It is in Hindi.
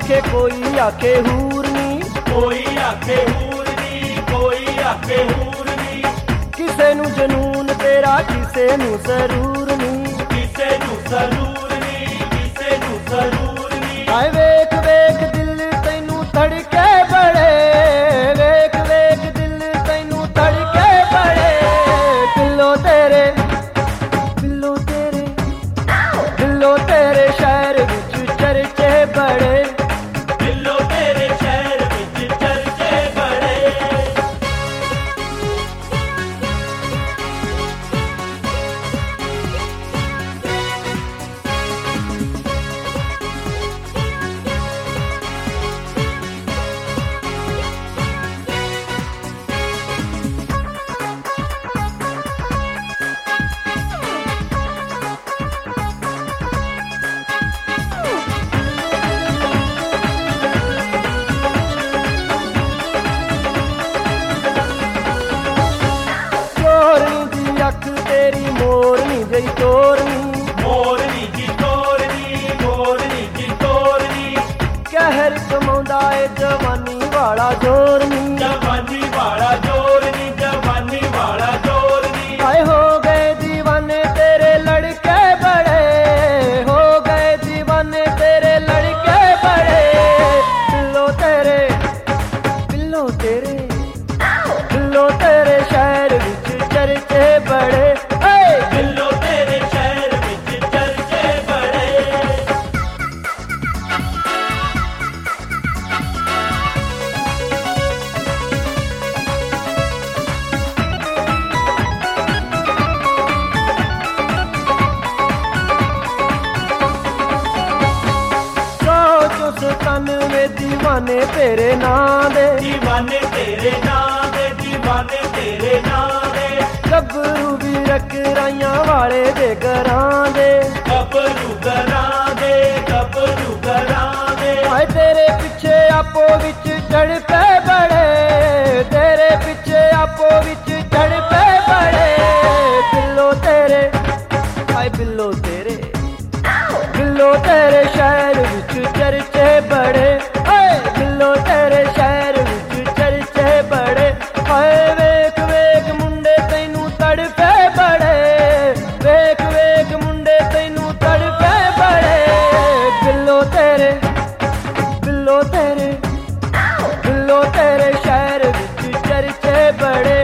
आखे कोई आखे हूरनी, कोई आखे हूरनी, कोई आखे हूरनी। किसे नू जनून तेरा किसे नू सरूर नी, किसे नू सरूर नी, किसे नू सरूर नी। हाय वेख वेख दिल तैनू धड़के बड़े, वेख वेख दिल तैनू धड़के बड़े। बिल्लो तेरे बिल्लो तेरे बिल्लो तेरे शहर विच चर्चे बड़े, बिल्लो तेरे शहर विच चर्चे बड़े। अख तेरी मोरनी जई तोरनी, मोरनी जी तोरनी, मोरनी जी तोरनी। कहर कमाउंदा ए जवानी वाला जोरनी, जवानी वाला जोरनी, जवानी वाला जोरनी। हाय हो गए दीवाने तेरे लड़के बड़े, हो गए दीवाने तेरे लड़के बड़े। बिल्लो तेरे बिल्लो तेरे बिल्लो तेरे शहर विच चर्चे बड़े, बिल्लो तेरे शहर विच चर्चे बड़े। तन में दीवाने तेरे नां दे, दीवाने तेरे नां दे, दीवाने तेरे नां दे। गबरू भी रकराइयां वाले दे घरां दे, गबरू घरां दे, गबरू घरां दे। हाय तेरे पिछे आपो विच चढ़ पे बड़े, तेरे पिछे आपो विच चढ़ पे बड़े। बिल्लो तेरे हाय बिल्लो तेरे बिल्लो तेरे शहर विच चर्चे बड़े, बिल्लो तेरे शहर विच चर्चे बड़े। हाय वेख वेख मुंडे तैनू तड़पे बड़े, वेख वेख मुंडे तैनू तड़पे बड़े। बिल्लो तेरे बिल्लो तेरे बिल्लो तेरे शहर विच चर्चे बड़े।